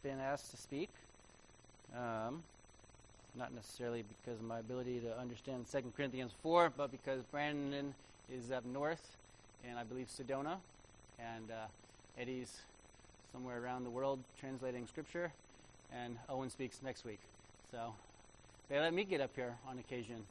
been asked to speak. Not necessarily because of my ability to understand 2 Corinthians 4, but because Brandon is up north in, I believe, Sedona, and Eddie's somewhere around the world translating Scripture, and Owen speaks next week. So they let me get up here on occasion.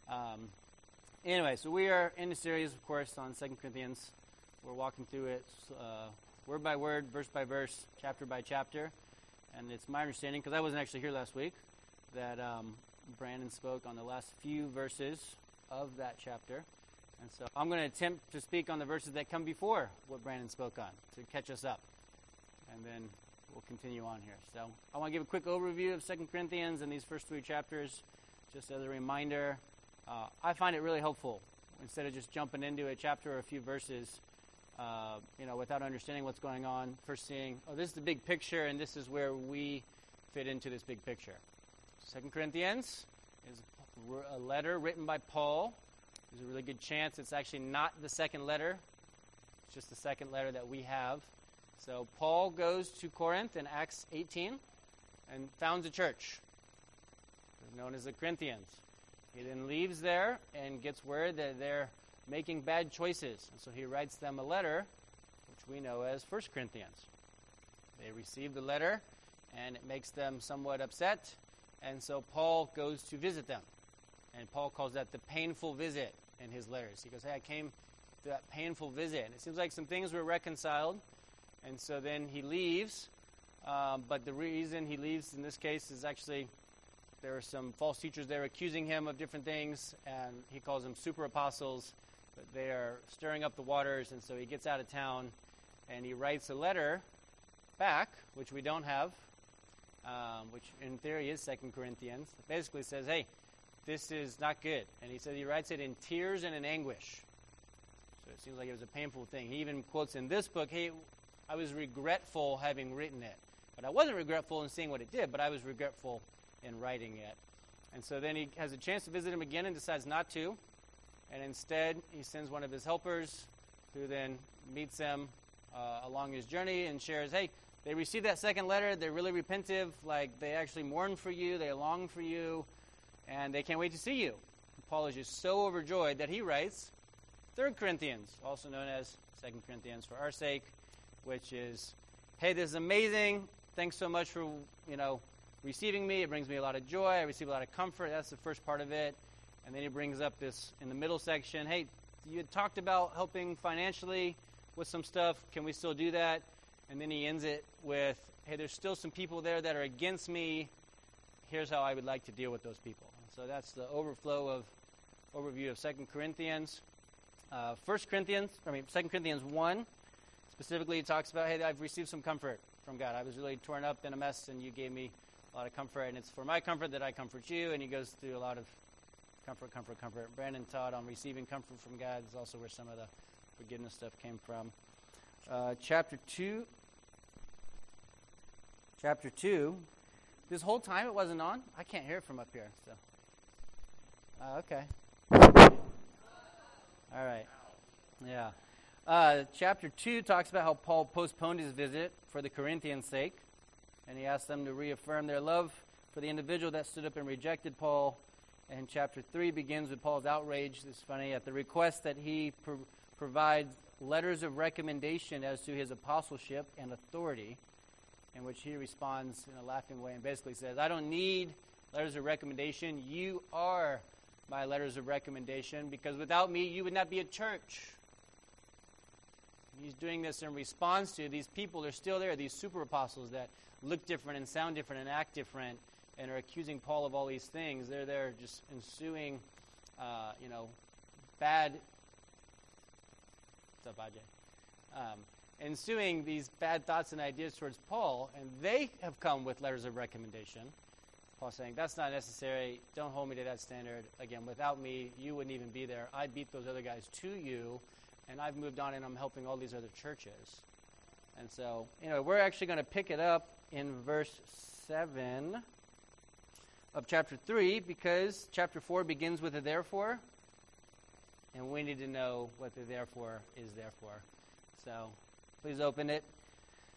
Anyway, so we are in a series, of course, on 2 Corinthians. We're walking through it word by word, verse by verse, chapter by chapter. And it's my understanding, because I wasn't actually here last week, that Brandon spoke on the last few verses of that chapter. And so I'm going to attempt to speak on the verses that come before what Brandon spoke on to catch us up. And then we'll continue on here. So I want to give a quick overview of 2 Corinthians and these first three chapters, just as a reminder. I find it really helpful, instead of just jumping into a chapter or a few verses, without understanding what's going on, first seeing, this is the big picture, and this is where we fit into this big picture. 2 Corinthians is a letter written by Paul. There's a really good chance it's actually not the second letter. It's just the second letter that we have. So Paul goes to Corinth in Acts 18 and founds a church known as the Corinthians. He then leaves there and gets word that they're making bad choices. And so he writes them a letter, which we know as 1 Corinthians. They receive the letter, and it makes them somewhat upset. And so Paul goes to visit them. And Paul calls that the painful visit in his letters. He goes, hey, I came to that painful visit. And it seems like some things were reconciled. And so then he leaves. But the reason he leaves in this case is actually there are some false teachers there accusing him of different things. And he calls them super apostles. But they are stirring up the waters. And so he gets out of town. And he writes a letter back, which we don't have. Which in theory is 2 Corinthians. It basically says, hey, this is not good. And he said he writes it in tears and in anguish. So it seems like it was a painful thing. He even quotes in this book, hey, I was regretful having written it. But I wasn't regretful in seeing what it did, but I was regretful in writing it. And so then he has a chance to visit him again and decides not to. And instead, he sends one of his helpers who then meets him along his journey and shares, hey, they received that second letter. They're really repentive. Like, they actually mourn for you. They long for you. And they can't wait to see you. Paul is just so overjoyed that he writes 3 Corinthians, also known as 2 Corinthians for our sake, which is, hey, this is amazing. Thanks so much for, receiving me. It brings me a lot of joy. I receive a lot of comfort. That's the first part of it. And then he brings up this in the middle section, hey, you had talked about helping financially with some stuff. Can we still do that? And then he ends it with, hey, there's still some people there that are against me. Here's how I would like to deal with those people. So that's the overview of 2 Corinthians. 2 Corinthians 1, specifically talks about, hey, I've received some comfort from God. I was really torn up in a mess, and you gave me a lot of comfort, and it's for my comfort that I comfort you. And he goes through a lot of comfort. Brandon taught on receiving comfort from God. Is also where some of the forgiveness stuff came from. Chapter 2. This whole time it wasn't on? I can't hear it from up here. So, okay. All right. Yeah. Chapter 2 talks about how Paul postponed his visit for the Corinthians' sake. And he asked them to reaffirm their love for the individual that stood up and rejected Paul. And chapter 3 begins with Paul's outrage. It's funny, at the request that he provides letters of recommendation as to his apostleship and authority, in which he responds in a laughing way and basically says, I don't need letters of recommendation. You are my letters of recommendation, because without me, you would not be a church. He's doing this in response to these people are still there, these super apostles that look different and sound different and act different and are accusing Paul of all these things. They're there just ensuing, bad... What's up, Ajay? Ensuing these bad thoughts and ideas towards Paul, and they have come with letters of recommendation. Paul saying, that's not necessary. Don't hold me to that standard. Again, without me, you wouldn't even be there. I beat those other guys to you, and I've moved on, and I'm helping all these other churches. And so, we're actually going to pick it up in verse 7 of chapter 3, because chapter 4 begins with a therefore, and we need to know what the therefore is there for. So, please open it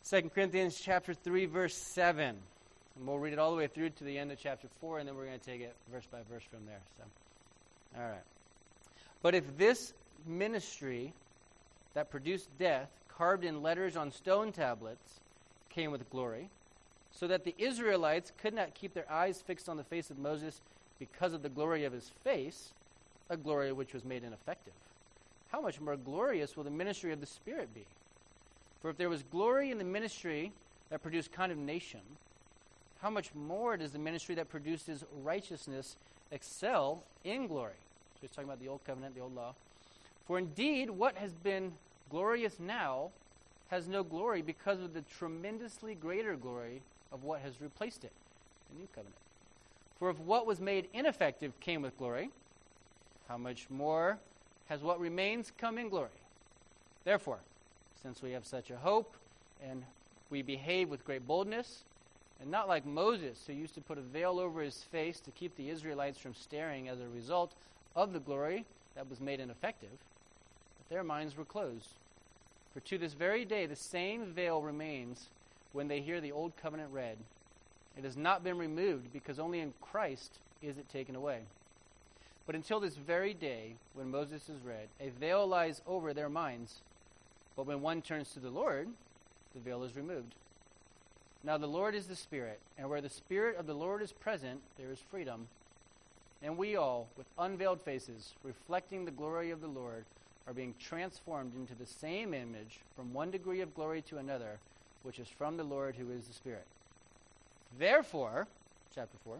2 Corinthians chapter 3, verse 7. And we'll read it all the way through to the end of chapter 4, and then we're going to take it verse by verse from there. So, all right. But if this ministry that produced death, carved in letters on stone tablets, came with glory, so that the Israelites could not keep their eyes fixed on the face of Moses because of the glory of his face, a glory which was made ineffective, how much more glorious will the ministry of the Spirit be? For if there was glory in the ministry that produced condemnation, how much more does the ministry that produces righteousness excel in glory? So he's talking about the old covenant, the old law. For indeed, what has been glorious now has no glory because of the tremendously greater glory of what has replaced it, the new covenant. For if what was made ineffective came with glory, how much more has what remains come in glory? Therefore, since we have such a hope, and we behave with great boldness, and not like Moses, who used to put a veil over his face to keep the Israelites from staring as a result of the glory that was made ineffective, but their minds were closed. For to this very day the same veil remains when they hear the old covenant read. It has not been removed, because only in Christ is it taken away. But until this very day, when Moses is read, a veil lies over their minds. But when one turns to the Lord, the veil is removed. Now the Lord is the Spirit, and where the Spirit of the Lord is present, there is freedom. And we all, with unveiled faces, reflecting the glory of the Lord, are being transformed into the same image from one degree of glory to another, which is from the Lord who is the Spirit. Therefore, chapter 4,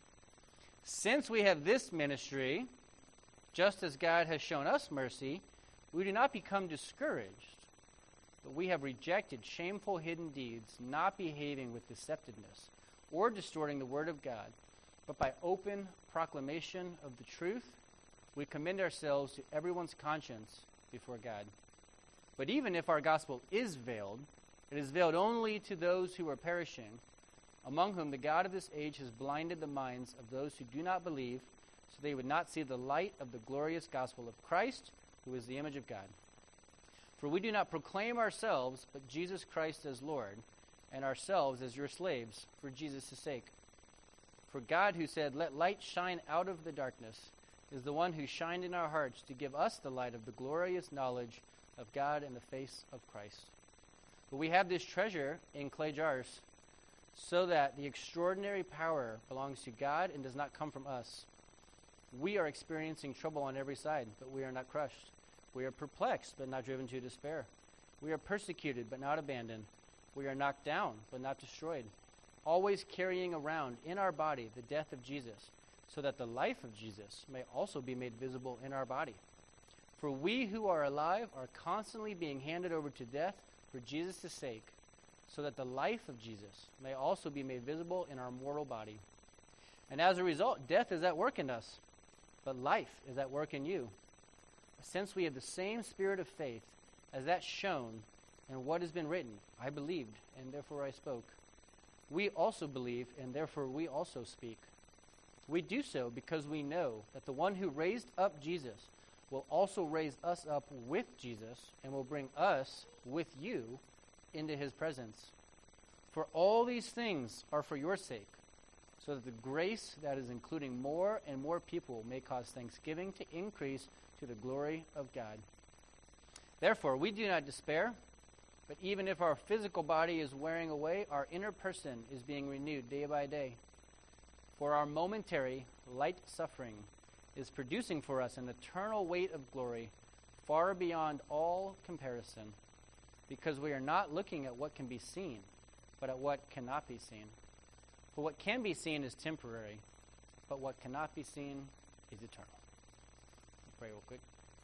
since we have this ministry, just as God has shown us mercy, we do not become discouraged, but we have rejected shameful hidden deeds, not behaving with deceptiveness or distorting the word of God, but by open proclamation of the truth, we commend ourselves to everyone's conscience before God. But even if our gospel is veiled, it is veiled only to those who are perishing, among whom the God of this age has blinded the minds of those who do not believe, so they would not see the light of the glorious gospel of Christ, who is the image of God. For we do not proclaim ourselves, but Jesus Christ as Lord, and ourselves as your slaves, for Jesus' sake. For God, who said, "Let light shine out of the darkness," is the one who shined in our hearts to give us the light of the glorious knowledge of God in the face of Christ. But we have this treasure in clay jars, so that the extraordinary power belongs to God and does not come from us. We are experiencing trouble on every side, but we are not crushed. We are perplexed, but not driven to despair. We are persecuted, but not abandoned. We are knocked down, but not destroyed. Always carrying around in our body the death of Jesus, so that the life of Jesus may also be made visible in our body. For we who are alive are constantly being handed over to death for Jesus' sake, so that the life of Jesus may also be made visible in our mortal body. And as a result, death is at work in us, but life is at work in you. Since we have the same spirit of faith as that shown in what has been written, I believed, and therefore I spoke. We also believe, and therefore we also speak. We do so because we know that the one who raised up Jesus will also raise us up with Jesus and will bring us with you into his presence. For all these things are for your sake, so that the grace that is including more and more people may cause thanksgiving to increase to the glory of God. Therefore, we do not despair, but even if our physical body is wearing away, our inner person is being renewed day by day. For our momentary, light suffering is producing for us an eternal weight of glory far beyond all comparison, because we are not looking at what can be seen, but at what cannot be seen. For what can be seen is temporary, but what cannot be seen is eternal. I'll pray real quick.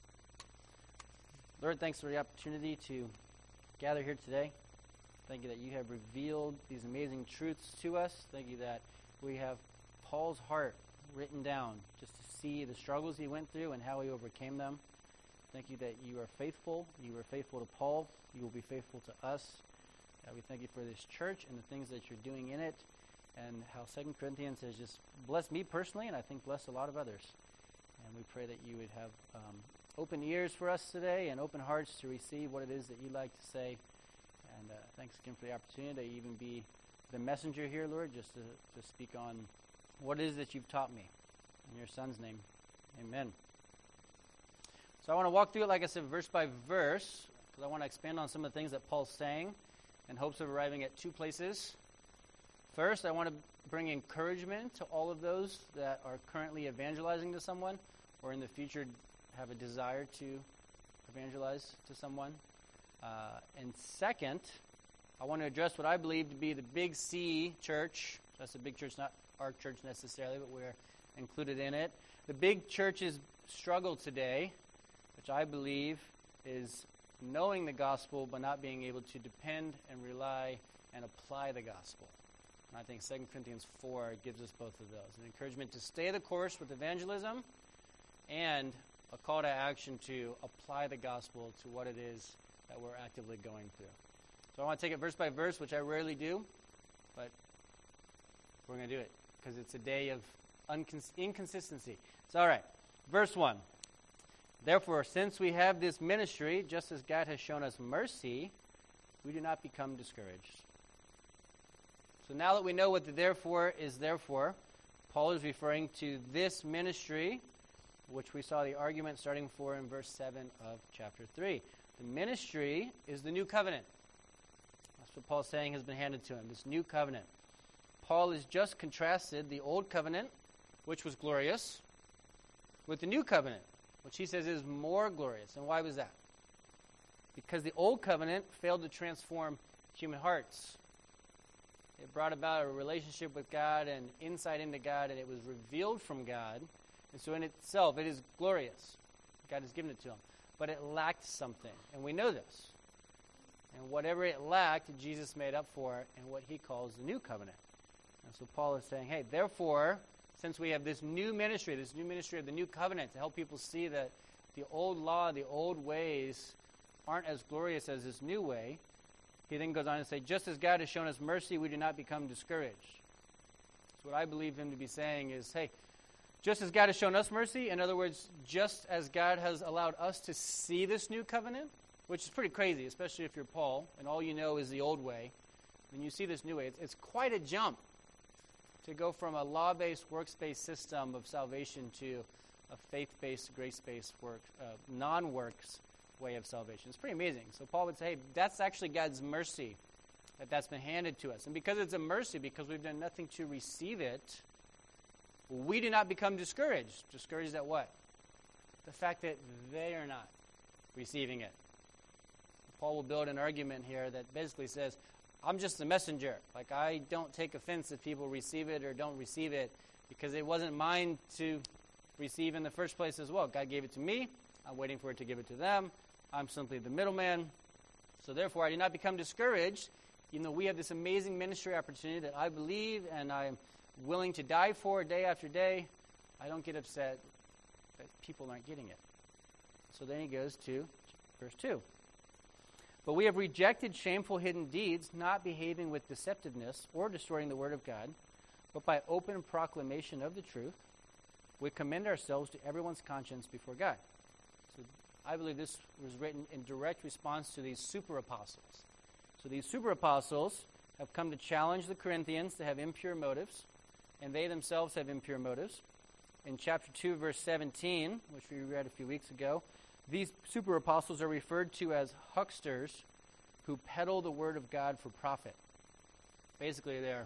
Lord, thanks for the opportunity to gather here today. Thank you that you have revealed these amazing truths to us. Thank you that we have Paul's heart written down just to see the struggles he went through and how he overcame them. Thank you that you are faithful. You were faithful to Paul. You will be faithful to us. We thank you for this church and the things that you're doing in it, and how 2 Corinthians has just blessed me personally, and I think blessed a lot of others. And we pray that you would have open ears for us today and open hearts to receive what it is that you'd like to say. And thanks again for the opportunity to even be the messenger here, Lord, just to speak on what it is that you've taught me. In your Son's name, amen. So I want to walk through it, like I said, verse by verse, because I want to expand on some of the things that Paul's saying in hopes of arriving at two places. First, I want to bring encouragement to all of those that are currently evangelizing to someone or in the future have a desire to evangelize to someone. And second, I want to address what I believe to be the Big C church. That's a big church, not our church necessarily, but we're included in it. The big church's struggle today, which I believe is knowing the gospel but not being able to depend and rely and apply the gospel. And I think 2 Corinthians 4 gives us both of those. An encouragement to stay the course with evangelism and a call to action to apply the gospel to what it is that we're actively going through. So I want to take it verse by verse, which I rarely do, but we're going to do it because it's a day of inconsistency. It's all right. Verse 1. Therefore, since we have this ministry, just as God has shown us mercy, we do not become discouraged. So now that we know what the therefore is therefore, Paul is referring to this ministry, which we saw the argument starting for in verse 7 of chapter 3. The ministry is the new covenant. That's what Paul's saying has been handed to him, this new covenant. Paul has just contrasted the old covenant, which was glorious, with the new covenant, which he says is more glorious. And why was that? Because the old covenant failed to transform human hearts. It brought about a relationship with God and insight into God, and it was revealed from God. And so in itself, it is glorious. God has given it to him. But it lacked something, and we know this. And whatever it lacked, Jesus made up for it in what he calls the new covenant. And so Paul is saying, hey, therefore, since we have this new ministry of the new covenant to help people see that the old law, the old ways aren't as glorious as this new way, he then goes on to say, just as God has shown us mercy, we do not become discouraged. So what I believe him to be saying is, hey, just as God has shown us mercy, in other words, just as God has allowed us to see this new covenant, which is pretty crazy, especially if you're Paul, and all you know is the old way, when you see this new way, it's quite a jump to go from a law-based, works-based system of salvation to a faith-based, grace-based non-works way of salvation. It's pretty amazing. So Paul would say, hey, that's actually God's mercy that's been handed to us. And because it's a mercy, because we've done nothing to receive it, we do not become discouraged. Discouraged at what? The fact that they are not receiving it. Paul will build an argument here that basically says, I'm just the messenger. Like, I don't take offense if people receive it or don't receive it because it wasn't mine to receive in the first place as well. God gave it to me. I'm waiting for it to give it to them. I'm simply the middleman. So therefore, I do not become discouraged. You know, we have this amazing ministry opportunity that I believe and I am willing to die for day after day. I don't get upset that people aren't getting it. So then he goes to verse 2. But we have rejected shameful hidden deeds, not behaving with deceptiveness or distorting the word of God, but by open proclamation of the truth, we commend ourselves to everyone's conscience before God. So I believe this was written in direct response to these super apostles. So these super apostles have come to challenge the Corinthians to have impure motives, and they themselves have impure motives. In chapter 2, verse 17, which we read a few weeks ago, these super apostles are referred to as hucksters who peddle the word of God for profit. Basically, they're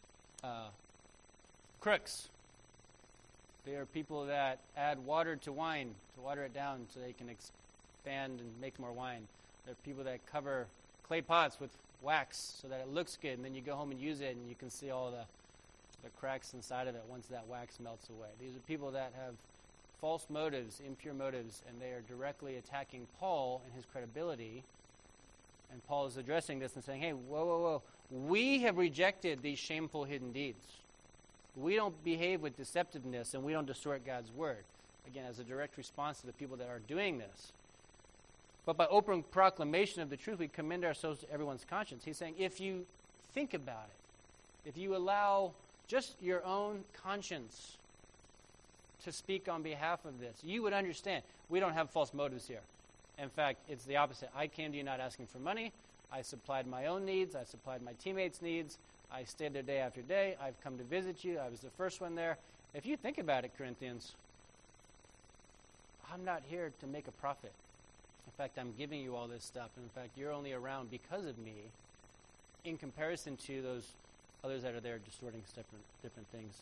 crooks. They are people that add water to wine to water it down so they can expand and make more wine. They're people that cover clay pots with wax so that it looks good, and then you go home and use it, and you can see all the cracks inside of it once that wax melts away. These are people that have false motives, impure motives, and they are directly attacking Paul and his credibility. And Paul is addressing this and saying, hey, whoa. We have rejected these shameful hidden deeds. We don't behave with deceptiveness, and we don't distort God's word. Again, as a direct response to the people that are doing this. But by open proclamation of the truth, we commend ourselves to everyone's conscience. He's saying, if you think about it, if you allow just your own conscience to speak on behalf of this, you would understand we don't have false motives here. In fact, it's the opposite. I came to you not asking for money. I supplied my own needs. I supplied my teammates' needs. I stayed there day after day. I've come to visit you. I was the first one there. If you think about it, Corinthians, I'm not here to make a profit. In fact, I'm giving you all this stuff. And in fact, you're only around because of me in comparison to those others that are there distorting different things.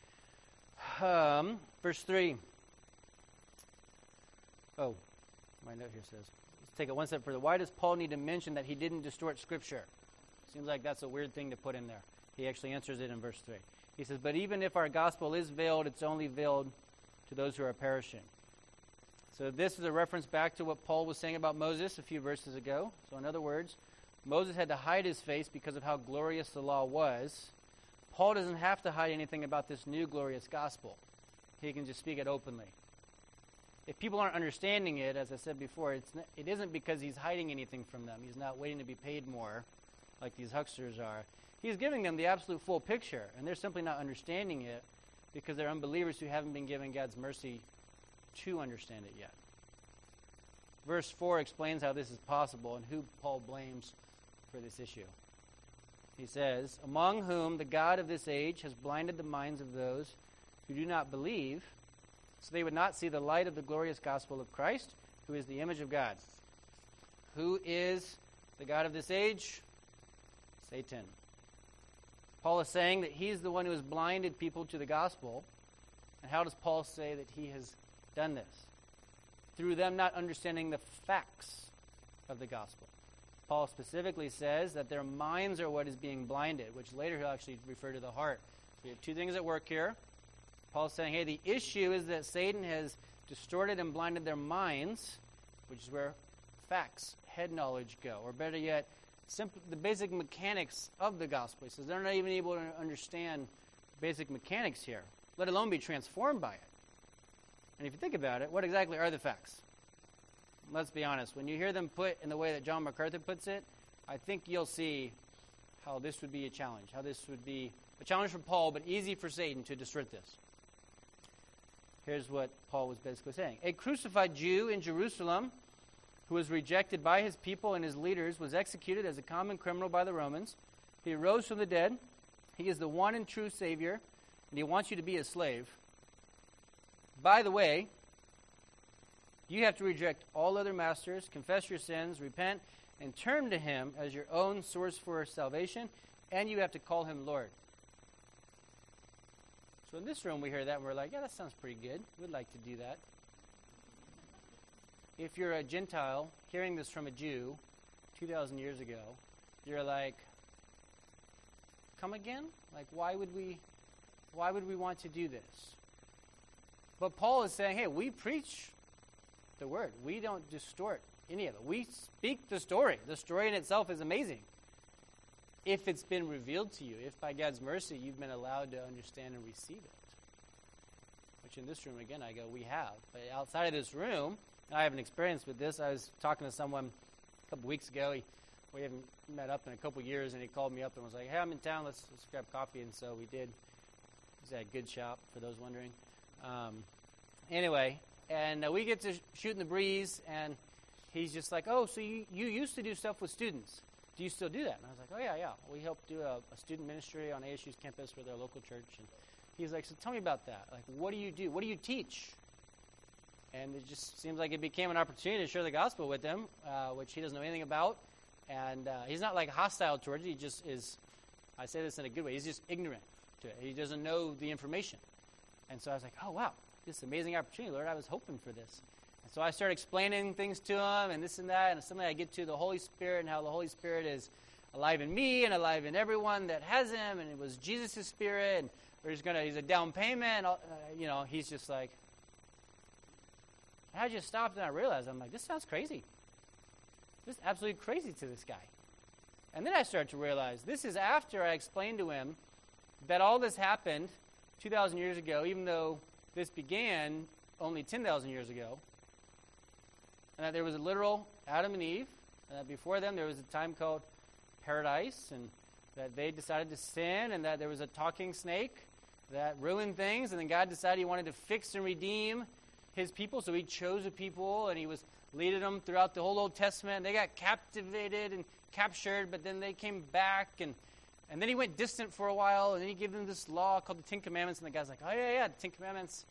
Verse 3. Oh, my note here says, let's take it one step further. Why does Paul need to mention that he didn't distort Scripture? Seems like that's a weird thing to put in there. He actually answers it in verse 3. He says, but even if our gospel is veiled, it's only veiled to those who are perishing. So this is a reference back to what Paul was saying about Moses a few verses ago. So in other words, Moses had to hide his face because of how glorious the law was. Paul doesn't have to hide anything about this new glorious gospel. He can just speak it openly. If people aren't understanding it, as I said before, it isn't because he's hiding anything from them. He's not waiting to be paid more like these hucksters are. He's giving them the absolute full picture, and they're simply not understanding it because they're unbelievers who haven't been given God's mercy to understand it yet. Verse 4 explains how this is possible and who Paul blames for this issue. He says, among whom the God of this age has blinded the minds of those who do not believe, so they would not see the light of the glorious gospel of Christ, who is the image of God. Who is the God of this age? Satan. Paul is saying that he's the one who has blinded people to the gospel. And how does Paul say that he has done this? Through them not understanding the facts of the gospel. Paul specifically says that their minds are what is being blinded, which later he'll actually refer to the heart. So we have two things at work here. Paul's saying, hey, the issue is that Satan has distorted and blinded their minds, which is where facts, head knowledge go. Or better yet, the basic mechanics of the gospel. He says they're not even able to understand basic mechanics here, let alone be transformed by it. And if you think about it, what exactly are the facts? Let's be honest. When you hear them put in the way that John MacArthur puts it, I think you'll see how this would be a challenge, how this would be a challenge for Paul, but easy for Satan to distort this. Here's what Paul was basically saying. A crucified Jew in Jerusalem who was rejected by his people and his leaders was executed as a common criminal by the Romans. He arose from the dead. He is the one and true Savior, and he wants you to be his slave. By the way, you have to reject all other masters, confess your sins, repent, and turn to him as your own source for salvation, and you have to call him Lord. So in this room we hear that and we're like, yeah, that sounds pretty good. We'd like to do that. If you're a Gentile hearing this from a Jew 2,000 years ago, you're like, come again? Like, why would we want to do this? But Paul is saying, hey, we preach the word. We don't distort any of it. We speak the story. The story in itself is amazing. If it's been revealed to you, if by God's mercy you've been allowed to understand and receive it. Which in this room, again, I go, we have. But outside of this room, I have an experience with this. I was talking to someone a couple weeks ago. We haven't met up in a couple years, and he called me up and was like, hey, I'm in town. Let's grab coffee. And so we did. It was at Good Shop, for those wondering. Anyway, and we get to shooting the breeze, and he's just like, oh, so you used to do stuff with students. Do you still do that? And I was like, oh, yeah. We help do a student ministry on ASU's campus for their local church. And he's like, so tell me about that. Like, what do you do? What do you teach? And it just seems like it became an opportunity to share the gospel with him, which he doesn't know anything about. And he's not like hostile towards it. He just is, I say this in a good way, he's just ignorant to it. He doesn't know the information. And so I was like, oh, wow, this is an amazing opportunity, Lord. I was hoping for this. And so I started explaining things to him and this and that. And suddenly I get to the Holy Spirit and how the Holy Spirit is alive in me and alive in everyone that has him. And it was Jesus' Spirit. And he's a down payment. He's just like, and I just stopped and I realized, I'm like, this sounds crazy. This is absolutely crazy to this guy. And then I started to realize, this is after I explained to him that all this happened 2,000 years ago, even though this began only 10,000 years ago. And that there was a literal Adam and Eve, and that before them there was a time called paradise, and that they decided to sin, and that there was a talking snake that ruined things, and then God decided he wanted to fix and redeem his people, so he chose a people, and he was leading them throughout the whole Old Testament. They got captivated and captured, but then they came back, and then he went distant for a while, and then he gave them this law called the Ten Commandments, and the guy's like, oh, yeah, the Ten Commandments.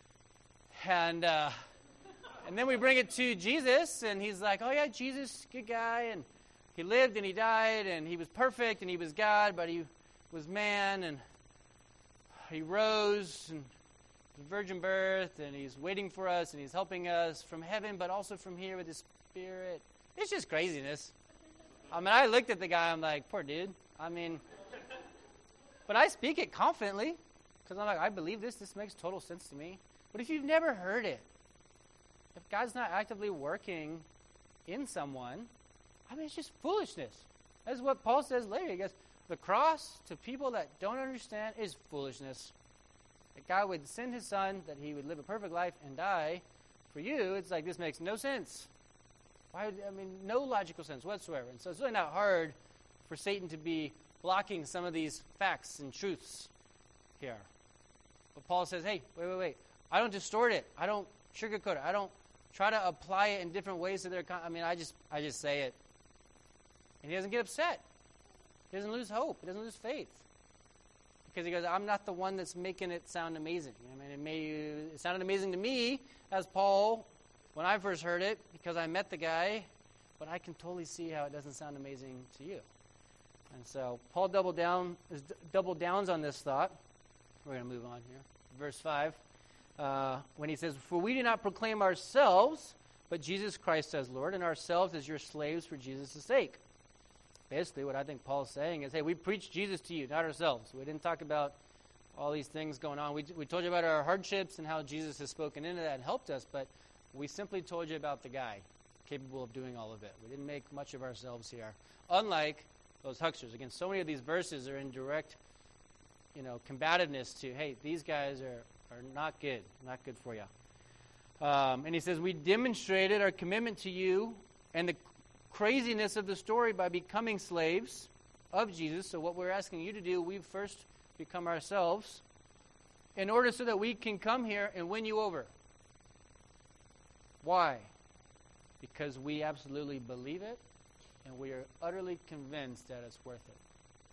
And then we bring it to Jesus, and he's like, oh, yeah, Jesus, good guy, and he lived, and he died, and he was perfect, and he was God, but he was man, and he rose, and the virgin birth, and he's waiting for us, and he's helping us from heaven, but also from here with his Spirit. It's just craziness. I mean, I looked at the guy, I'm like, poor dude. I mean, but I speak it confidently, because I'm like, I believe this. This makes total sense to me. But if you've never heard it, if God's not actively working in someone, I mean, it's just foolishness. That's what Paul says later. He goes, the cross to people that don't understand is foolishness. That God would send his son, that he would live a perfect life and die for you. It's like, this makes no sense. No logical sense whatsoever. And so it's really not hard for Satan to be blocking some of these facts and truths here. But Paul says, hey, wait. I don't distort it. I don't sugarcoat it. I don't try to apply it in different ways to their... I just say it. And he doesn't get upset. He doesn't lose hope. He doesn't lose faith. Because he goes, I'm not the one that's making it sound amazing. I mean, it sounded amazing to me as Paul when I first heard it, because I met the guy, but I can totally see how it doesn't sound amazing to you. And so Paul double downs on this thought. We're going to move on here. Verse 5, when he says, for we do not proclaim ourselves, but Jesus Christ as Lord, and ourselves as your slaves for Jesus' sake. Basically, what I think Paul's saying is, hey, we preach Jesus to you, not ourselves. We didn't talk about all these things going on. We told you about our hardships and how Jesus has spoken into that and helped us, but we simply told you about the guy capable of doing all of it. We didn't make much of ourselves here. Unlike those hucksters. Again, so many of these verses are in direct, combativeness to, hey, these guys are not good for you. And he says, we demonstrated our commitment to you and the craziness of the story by becoming slaves of Jesus. So what we're asking you to do, we first become ourselves in order so that we can come here and win you over. Why? Because we absolutely believe it, and we are utterly convinced that it's worth it.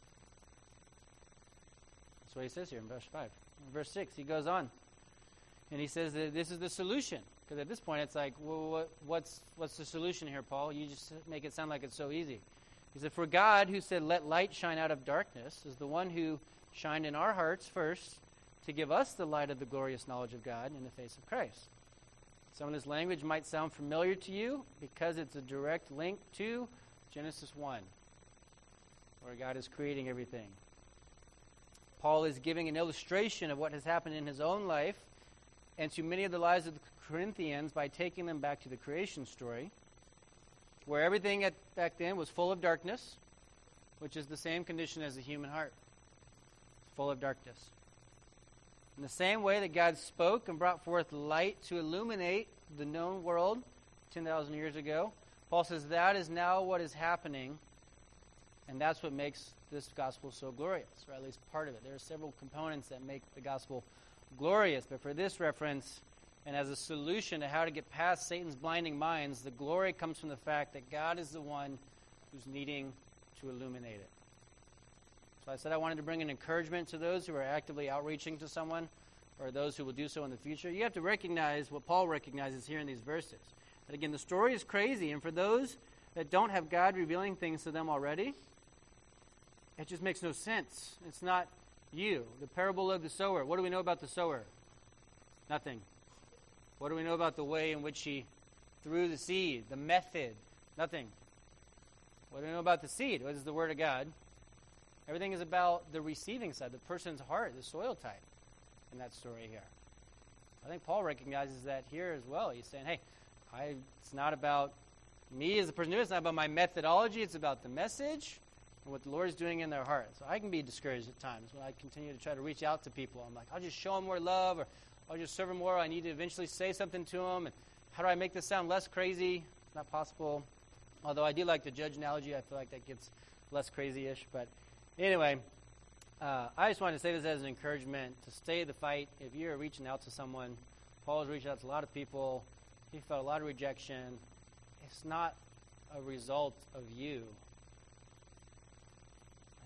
That's what he says here in verse 5. In verse 6, he goes on, and he says that this is the solution. Because at this point, it's like, well, what's the solution here, Paul? You just make it sound like it's so easy. He said, for God, who said, let light shine out of darkness, is the one who shined in our hearts first to give us the light of the glorious knowledge of God in the face of Christ. Some of this language might sound familiar to you because it's a direct link to Genesis 1, where God is creating everything. Paul is giving an illustration of what has happened in his own life and to many of the lives of the Corinthians by taking them back to the creation story, where everything back then was full of darkness, which is the same condition as the human heart. It's full of darkness. In the same way that God spoke and brought forth light to illuminate the known world 10,000 years ago, Paul says that is now what is happening, and that's what makes this gospel so glorious, or at least part of it. There are several components that make the gospel glorious, but for this reference, and as a solution to how to get past Satan's blinding minds, the glory comes from the fact that God is the one who's needing to illuminate it. So I said I wanted to bring an encouragement to those who are actively outreaching to someone, or those who will do so in the future. You have to recognize what Paul recognizes here in these verses. That again, the story is crazy, and for those that don't have God revealing things to them already, it just makes no sense. It's not you. The parable of the sower. What do we know about the sower? Nothing. What do we know about the way in which he threw the seed? The method? Nothing. What do we know about the seed? What is the word of God? Everything is about the receiving side, the person's heart, the soil type in that story here. I think Paul recognizes that here as well. He's saying, hey, it's not about me as a person. It's not about my methodology. It's about the message and what the Lord is doing in their heart. So I can be discouraged at times when I continue to try to reach out to people. I'm like, I'll just show them more love, or I'll just serve them more. I need to eventually say something to them. And how do I make this sound less crazy? It's not possible. Although I do like the judge analogy. I feel like that gets less crazy-ish. But anyway, I just wanted to say this as an encouragement to stay the fight. If you're reaching out to someone, Paul's reached out to a lot of people. He felt a lot of rejection. It's not a result of you.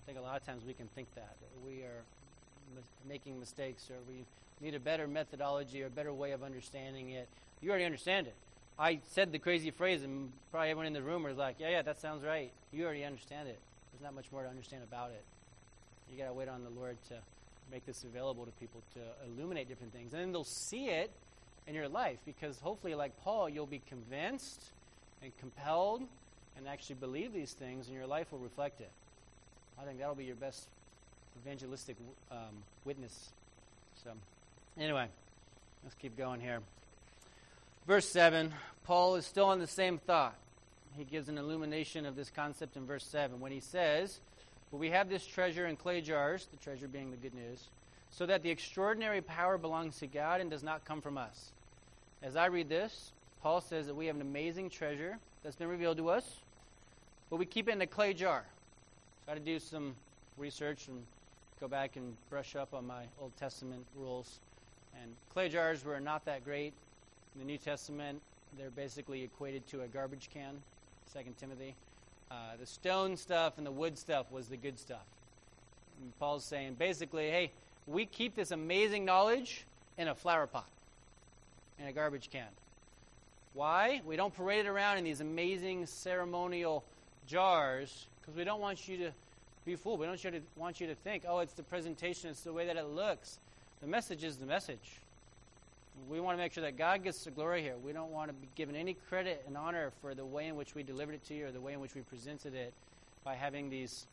I think a lot of times we can think that we are making mistakes, or we need a better methodology or a better way of understanding it. You already understand it. I said the crazy phrase, and probably everyone in the room was like, yeah, that sounds right. You already understand it. There's not much more to understand about it. You got to wait on the Lord to make this available to people, to illuminate different things. And then they'll see it in your life, because hopefully, like Paul, you'll be convinced and compelled and actually believe these things, and your life will reflect it. I think that'll be your best evangelistic witness. So, anyway, let's keep going here. Verse 7, Paul is still on the same thought. He gives an illumination of this concept in verse 7 when he says, "But we have this treasure in clay jars," the treasure being the good news, "so that the extraordinary power belongs to God and does not come from us." As I read this, Paul says that we have an amazing treasure that's been revealed to us, but we keep it in a clay jar. So I had to do some research and go back and brush up on my Old Testament rules. And clay jars were not that great. In the New Testament, they're basically equated to a garbage can, 2 Timothy. The stone stuff and the wood stuff was the good stuff. And Paul's saying, basically, hey, we keep this amazing knowledge in a flower pot, in a garbage can. Why? We don't parade it around in these amazing ceremonial jars because we don't want you to be fooled. We don't want you to think, oh, it's the presentation, it's the way that it looks. The message is the message. We want to make sure that God gets the glory here. We don't want to be given any credit and honor for the way in which we delivered it to you or the way in which we presented it by having these...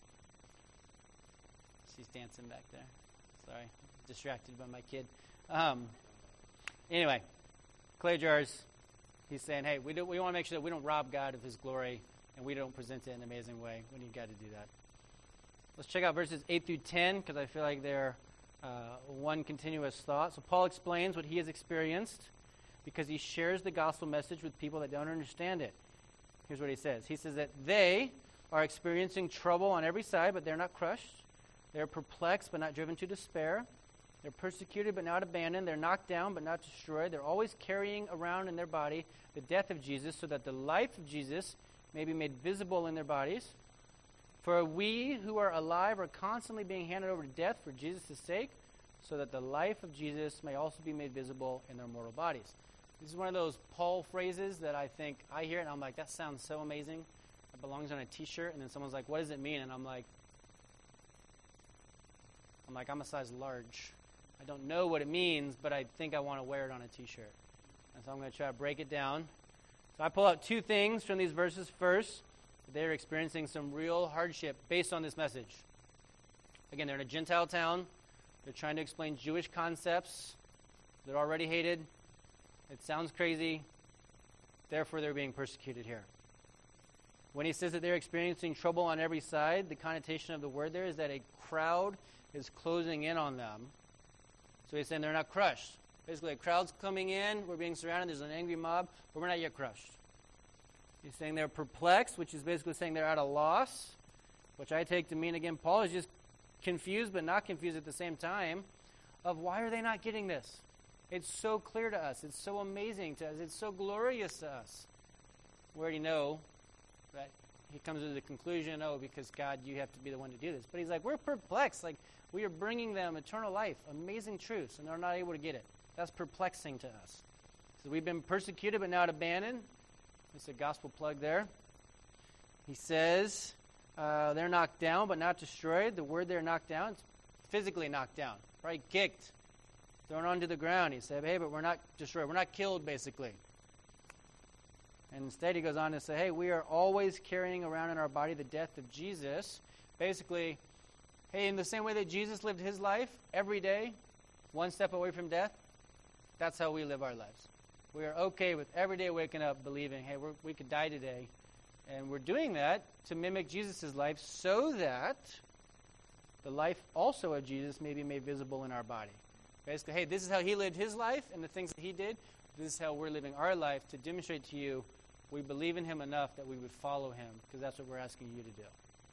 She's dancing back there. Sorry, distracted by my kid. Anyway, clay jars. He's saying, hey, we want to make sure that we don't rob God of his glory and we don't present it in an amazing way. We need God to do that. Let's check out verses 8 through 10 because I feel like they're one continuous thought. So Paul explains what he has experienced because he shares the gospel message with people that don't understand it. Here's what he says. He says that they are experiencing trouble on every side, but they're not crushed. They're perplexed, but not driven to despair. They're persecuted, but not abandoned. They're knocked down, but not destroyed. They're always carrying around in their body the death of Jesus so that the life of Jesus may be made visible in their bodies. For we who are alive are constantly being handed over to death for Jesus' sake, so that the life of Jesus may also be made visible in their mortal bodies. This is one of those Paul phrases that I think I hear, and I'm like, that sounds so amazing. It belongs on a T-shirt, and then someone's like, what does it mean? And I'm like, I'm a size large. I don't know what it means, but I think I want to wear it on a T-shirt. And so I'm going to try to break it down. So I pull out two things from these verses. First, they're experiencing some real hardship based on this message. Again, they're in a Gentile town. They're trying to explain Jewish concepts. They're already hated. It sounds crazy. Therefore, they're being persecuted here. When he says that they're experiencing trouble on every side, the connotation of the word there is that a crowd is closing in on them. So he's saying they're not crushed. Basically, a crowd's coming in. We're being surrounded. There's an angry mob, but we're not yet crushed. He's saying they're perplexed, which is basically saying they're at a loss, which I take to mean, again, Paul is just confused but not confused at the same time of why are they not getting this? It's so clear to us. It's so amazing to us. It's so glorious to us. We already know that he comes to the conclusion, because God, you have to be the one to do this. But he's like, we're perplexed. Like, we are bringing them eternal life, amazing truths, and they're not able to get it. That's perplexing to us. So we've been persecuted but not abandoned. It's a gospel plug there. He says they're knocked down but not destroyed. The word they're knocked down, it's physically knocked down, right? Kicked, thrown onto the ground. He said, hey, but we're not destroyed. We're not killed, basically. And instead he goes on to say, hey, we are always carrying around in our body the death of Jesus. Basically, hey, in the same way that Jesus lived his life every day, one step away from death, that's how we live our lives. We are okay with every day waking up believing, hey, we could die today. And we're doing that to mimic Jesus' life so that the life also of Jesus may be made visible in our body. Basically, hey, this is how he lived his life and the things that he did. This is how we're living our life to demonstrate to you we believe in him enough that we would follow him, because that's what we're asking you to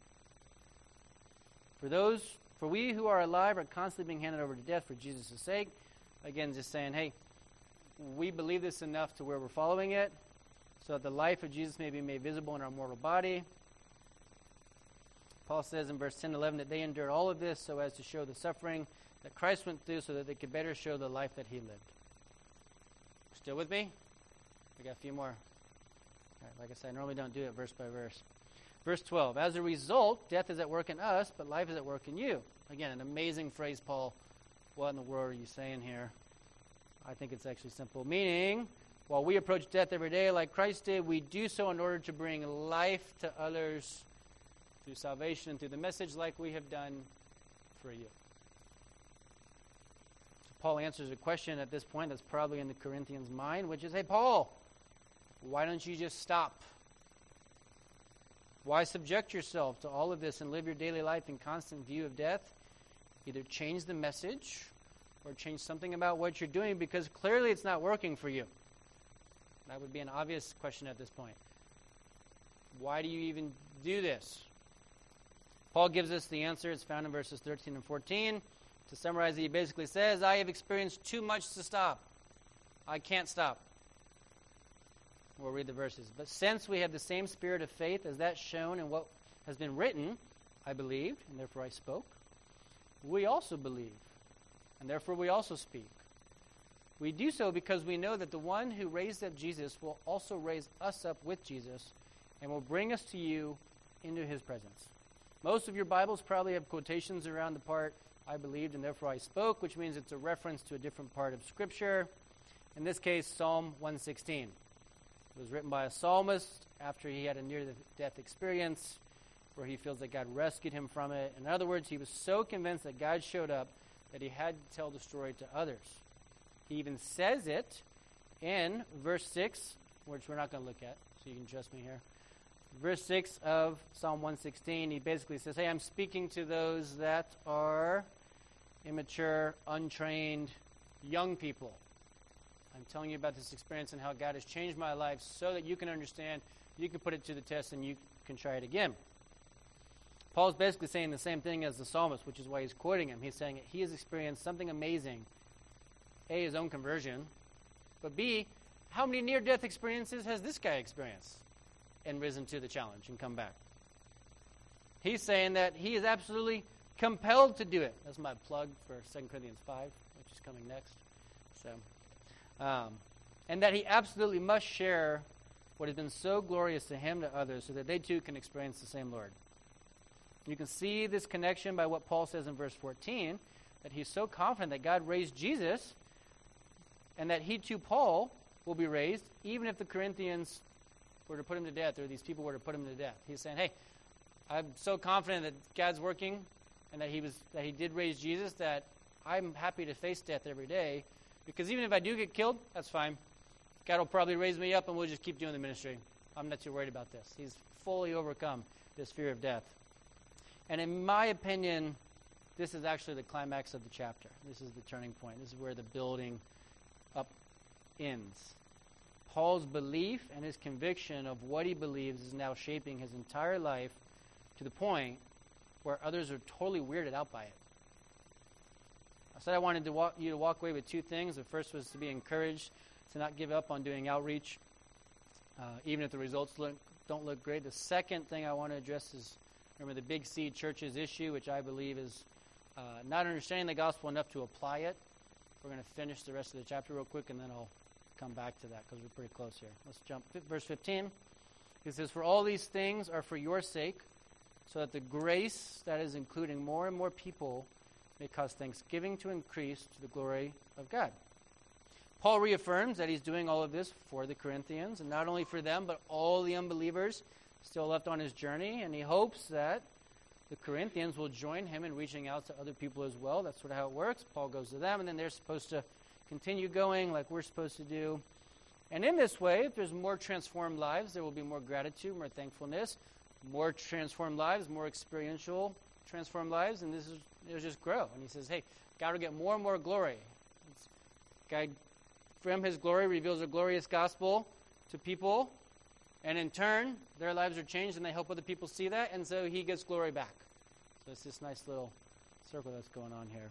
do. For we who are alive are constantly being handed over to death for Jesus' sake. Again, just saying, hey, we believe this enough to where we're following it, so that the life of Jesus may be made visible in our mortal body. Paul says in verse 10 and 11 that they endured all of this so as to show the suffering that Christ went through so that they could better show the life that he lived. Still with me? We got a few more. All right, like I said, I normally don't do it verse by verse. Verse 12, as a result, death is at work in us, but life is at work in you. Again, an amazing phrase, Paul. What in the world are you saying here? I think it's actually simple. Meaning, while we approach death every day like Christ did, we do so in order to bring life to others through salvation and through the message like we have done for you. So Paul answers a question at this point that's probably in the Corinthians' mind, which is, hey, Paul, why don't you just stop? Why subject yourself to all of this and live your daily life in constant view of death? Either change the message or change something about what you're doing, because clearly it's not working for you. That would be an obvious question at this point. Why do you even do this? Paul gives us the answer. It's found in verses 13 and 14. To summarize it, he basically says, I have experienced too much to stop. I can't stop. We'll read the verses. But since we have the same spirit of faith as that shown in what has been written, I believed, and therefore I spoke. We also believe, and therefore we also speak. We do so because we know that the one who raised up Jesus will also raise us up with Jesus and will bring us to you into his presence. Most of your Bibles probably have quotations around the part, I believed, and therefore I spoke, which means it's a reference to a different part of Scripture. In this case, Psalm 116. It was written by a psalmist after he had a near-death experience where he feels that God rescued him from it. In other words, he was so convinced that God showed up that he had to tell the story to others. He even says it in verse 6, which we're not going to look at, so you can trust me here. Verse 6 of Psalm 116, he basically says, hey, I'm speaking to those that are immature, untrained, young people. I'm telling you about this experience and how God has changed my life so that you can understand, you can put it to the test, and you can try it again. Paul's basically saying the same thing as the psalmist, which is why he's quoting him. He's saying that he has experienced something amazing. A, his own conversion, but B, how many near-death experiences has this guy experienced and risen to the challenge and come back? He's saying that he is absolutely compelled to do it. That's my plug for 2 Corinthians 5, which is coming next. And that he absolutely must share what has been so glorious to him to others so that they too can experience the same Lord. You can see this connection by what Paul says in verse 14, that he's so confident that God raised Jesus and that he too, Paul, will be raised, even if the Corinthians were to put him to death, or these people were to put him to death. He's saying, hey, I'm so confident that God's working and that he did raise Jesus that I'm happy to face death every day, because even if I do get killed, that's fine. God will probably raise me up and we'll just keep doing the ministry. I'm not too worried about this. He's fully overcome this fear of death. And in my opinion, this is actually the climax of the chapter. This is the turning point. This is where the building up ends. Paul's belief and his conviction of what he believes is now shaping his entire life to the point where others are totally weirded out by it. I said I wanted you to walk away with two things. The first was to be encouraged to not give up on doing outreach, even if the results don't look great. The second thing I want to address is, remember, the Big C churches issue, which I believe is not understanding the gospel enough to apply it. We're going to finish the rest of the chapter real quick, and then I'll come back to that because we're pretty close here. Let's jump. Verse 15. It says, for all these things are for your sake, so that the grace that is including more and more people may cause thanksgiving to increase to the glory of God. Paul reaffirms that he's doing all of this for the Corinthians, and not only for them, but all the unbelievers still left on his journey, and he hopes that the Corinthians will join him in reaching out to other people as well. That's sort of how it works. Paul goes to them, and then they're supposed to continue going like we're supposed to do. And in this way, if there's more transformed lives, there will be more gratitude, more thankfulness, more transformed lives, more experiential transformed lives, and it'll just grow. And he says, hey, God will get more and more glory. God, from his glory, reveals a glorious gospel to people, and in turn, their lives are changed, and they help other people see that, and so he gets glory back. So it's this nice little circle that's going on here.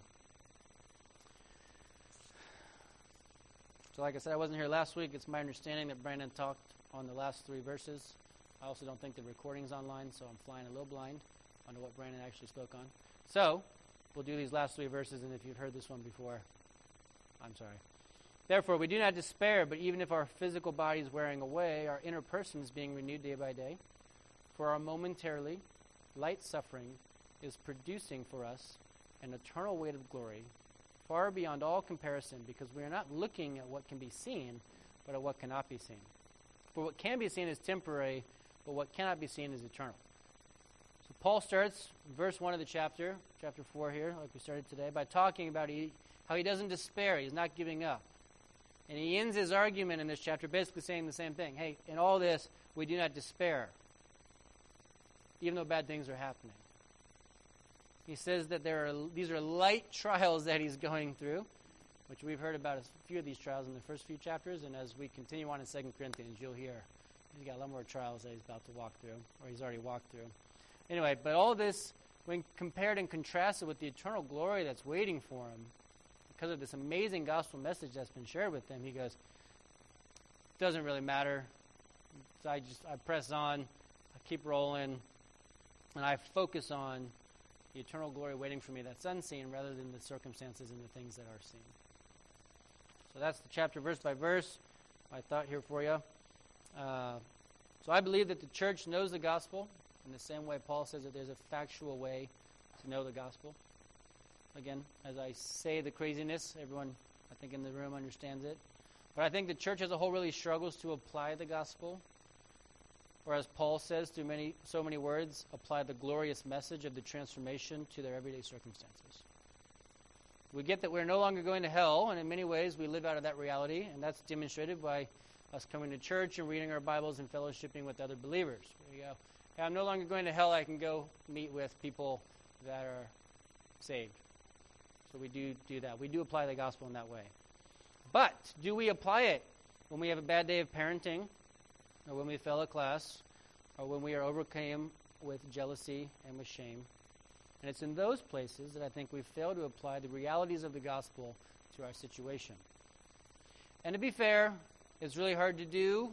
So like I said, I wasn't here last week. It's my understanding that Brandon talked on the last three verses. I also don't think the recording's online, so I'm flying a little blind. on what Brandon actually spoke on. So, we'll do these last 3 verses, and if you've heard this one before, I'm sorry. Therefore, we do not despair, but even if our physical body is wearing away, our inner person is being renewed day by day. For our momentarily light suffering is producing for us an eternal weight of glory, far beyond all comparison, because we are not looking at what can be seen, but at what cannot be seen. For what can be seen is temporary, but what cannot be seen is eternal. So Paul starts verse 1 of the chapter 4 here, like we started today, by talking about how he doesn't despair, he's not giving up. And he ends his argument in this chapter basically saying the same thing. Hey, in all this, we do not despair, even though bad things are happening. He says that these are light trials that he's going through, which we've heard about a few of these trials in the first few chapters, and as we continue on in 2 Corinthians, you'll hear he's got a lot more trials that he's about to walk through, or he's already walked through. Anyway, but all this, when compared and contrasted with the eternal glory that's waiting for him, because of this amazing gospel message that's been shared with him, he goes, doesn't really matter. So I press on, I keep rolling, and I focus on the eternal glory waiting for me that's unseen rather than the circumstances and the things that are seen. So that's the chapter verse by verse. My thought here for you. So I believe that the church knows the gospel in the same way Paul says that there's a factual way to know the gospel. Again, as I say the craziness, everyone I think in the room understands it. But I think the church as a whole really struggles to apply the gospel. Or as Paul says through so many words, apply the glorious message of the transformation to their everyday circumstances. We get that we're no longer going to hell, and in many ways we live out of that reality, and that's demonstrated by us coming to church and reading our Bibles and fellowshipping with other believers. We go, hey, I'm no longer going to hell, I can go meet with people that are saved. So we do that. We do apply the gospel in that way. But do we apply it when we have a bad day of parenting, or when we fail a class, or when we are overcome with jealousy and with shame? And it's in those places that I think we fail to apply the realities of the gospel to our situation. And to be fair, it's really hard to do.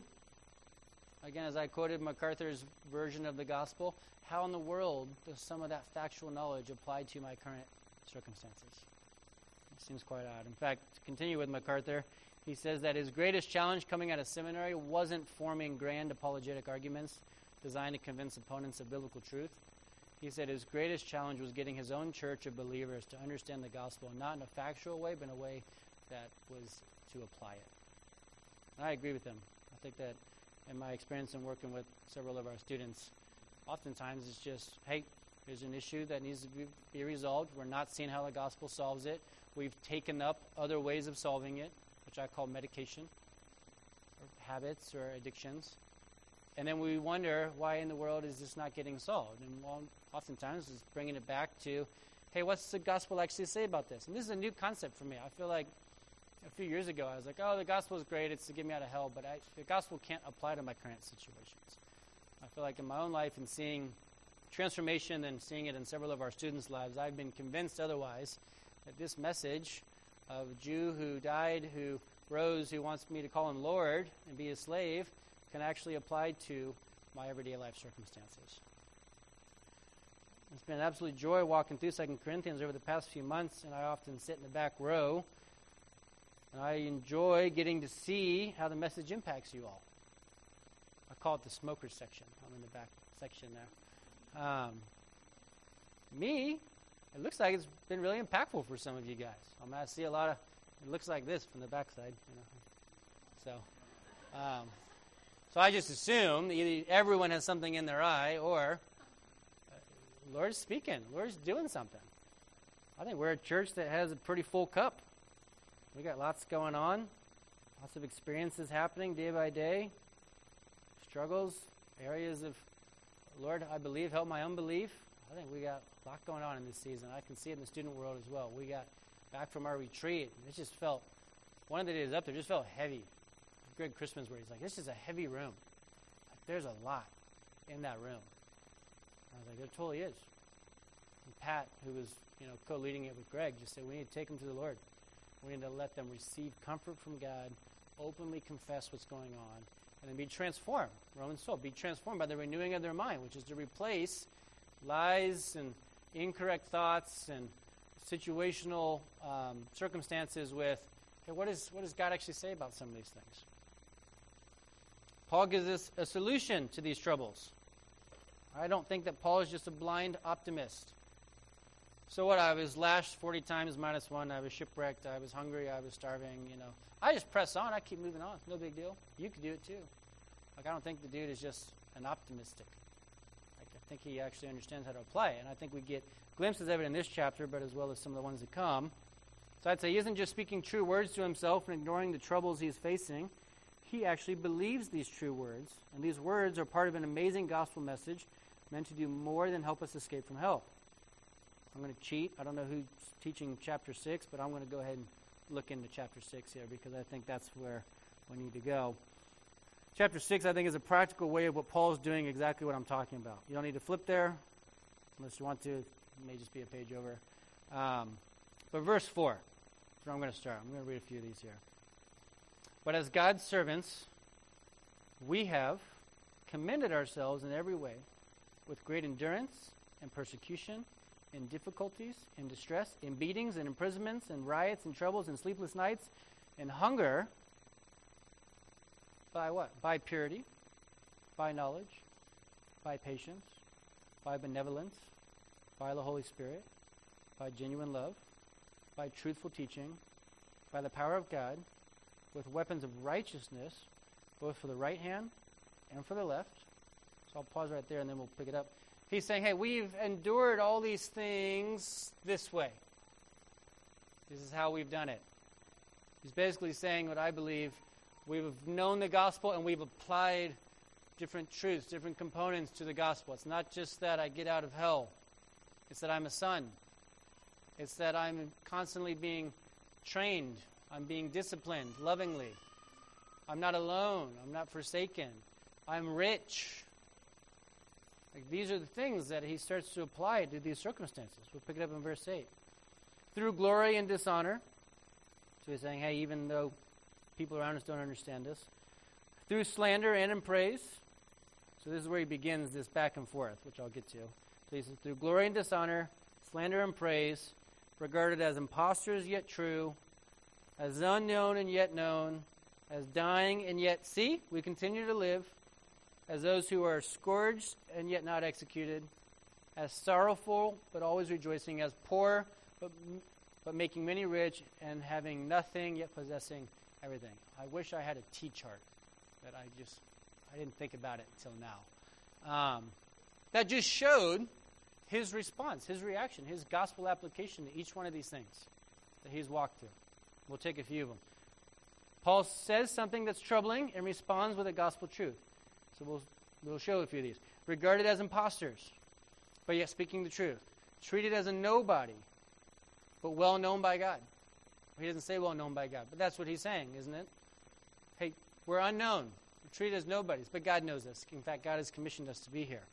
Again, as I quoted MacArthur's version of the gospel, how in the world does some of that factual knowledge apply to my current circumstances? It seems quite odd. In fact, to continue with MacArthur, he says that his greatest challenge coming out of seminary wasn't forming grand apologetic arguments designed to convince opponents of biblical truth. He said his greatest challenge was getting his own church of believers to understand the gospel, not in a factual way, but in a way that was to apply it. And I agree with him. I think that in my experience in working with several of our students, oftentimes it's just, hey, there's an issue that needs to be resolved. We're not seeing how the gospel solves it. We've taken up other ways of solving it, which I call medication, or habits, or addictions. And then we wonder, why in the world is this not getting solved? And well, oftentimes it's bringing it back to, hey, what's the gospel actually say about this? And this is a new concept for me. I feel like a few years ago I was like, oh, the gospel is great. It's to get me out of hell. But the gospel can't apply to my current situations. I feel like in my own life and seeing transformation and seeing it in several of our students' lives, I've been convinced otherwise that this message of a Jew who died, who rose, who wants me to call him Lord and be a slave, can actually apply to my everyday life circumstances. It's been an absolute joy walking through 2 Corinthians over the past few months, and I often sit in the back row, and I enjoy getting to see how the message impacts you all. I call it the smokers section. I'm in the back section there. It looks like it's been really impactful for some of you guys. I see a lot of, it looks like this from the backside. So I just assume that either everyone has something in their eye, or Lord's speaking. Lord's doing something. I think we're a church that has a pretty full cup. We got lots going on, lots of experiences happening day by day, struggles, areas of, Lord, I believe, help my unbelief. I think we got a lot going on in this season. I can see it in the student world as well. We got back from our retreat. It just felt, one of the days up there just felt heavy. Greg Christman's where he's like, this is a heavy room. Like, there's a lot in that room. I was like, there totally is. And Pat, who was co-leading it with Greg, just said, we need to take them to the Lord. We need to let them receive comfort from God, openly confess what's going on, and then be transformed. Romans 12, be transformed by the renewing of their mind, which is to replace lies and incorrect thoughts and situational circumstances with, okay, what does God actually say about some of these things? Paul gives us a solution to these troubles. I don't think that Paul is just a blind optimist. So what, I was lashed 40 times minus one, I was shipwrecked, I was hungry, I was starving, I just press on, I keep moving on, no big deal. You could do it too. I don't think the dude is just an optimistic. I think he actually understands how to apply it, and I think we get glimpses of it in this chapter, but as well as some of the ones that come. So I'd say he isn't just speaking true words to himself and ignoring the troubles he's facing. He actually believes these true words, and these words are part of an amazing gospel message meant to do more than help us escape from hell. I'm going to cheat. I don't know who's teaching chapter 6, but I'm going to go ahead and look into chapter 6 here because I think that's where we need to go. Chapter 6, I think, is a practical way of what Paul's doing exactly what I'm talking about. You don't need to flip there unless you want to. It may just be a page over. But verse 4 is where I'm going to start. I'm going to read a few of these here. But as God's servants, we have commended ourselves in every way with great endurance and persecution, in difficulties, in distress, in beatings, and imprisonments, and riots, and troubles, and sleepless nights, and hunger. By what? By purity, by knowledge, by patience, by benevolence, by the Holy Spirit, by genuine love, by truthful teaching, by the power of God, with weapons of righteousness, both for the right hand and for the left. So I'll pause right there and then we'll pick it up. He's saying, hey, we've endured all these things this way. This is how we've done it. He's basically saying what I believe. We've known the gospel and we've applied different truths, different components to the gospel. It's not just that I get out of hell. It's that I'm a son. It's that I'm constantly being trained. I'm being disciplined lovingly. I'm not alone. I'm not forsaken. I'm rich. Like, these are the things that he starts to apply to these circumstances. We'll pick it up in verse 8. Through glory and dishonor. So he's saying, hey, even though people around us don't understand us. Through slander and in praise. So this is where he begins this back and forth, which I'll get to. So he says, through glory and dishonor, slander and praise, regarded as impostors yet true, as unknown and yet known, as dying and yet, see, we continue to live, as those who are scourged and yet not executed, as sorrowful but always rejoicing, as poor but making many rich, and having nothing yet possessing everything. I wish I had a T-chart, but I didn't think about it until now. That just showed his response, his reaction, his gospel application to each one of these things that he's walked through. We'll take a few of them. Paul says something that's troubling and responds with a gospel truth. So we'll show a few of these. Regarded as impostors, but yet speaking the truth. Treated as a nobody, but well known by God. He doesn't say well known by God, but that's what he's saying, isn't it? Hey, we're unknown. We're treated as nobodies, but God knows us. In fact, God has commissioned us to be here.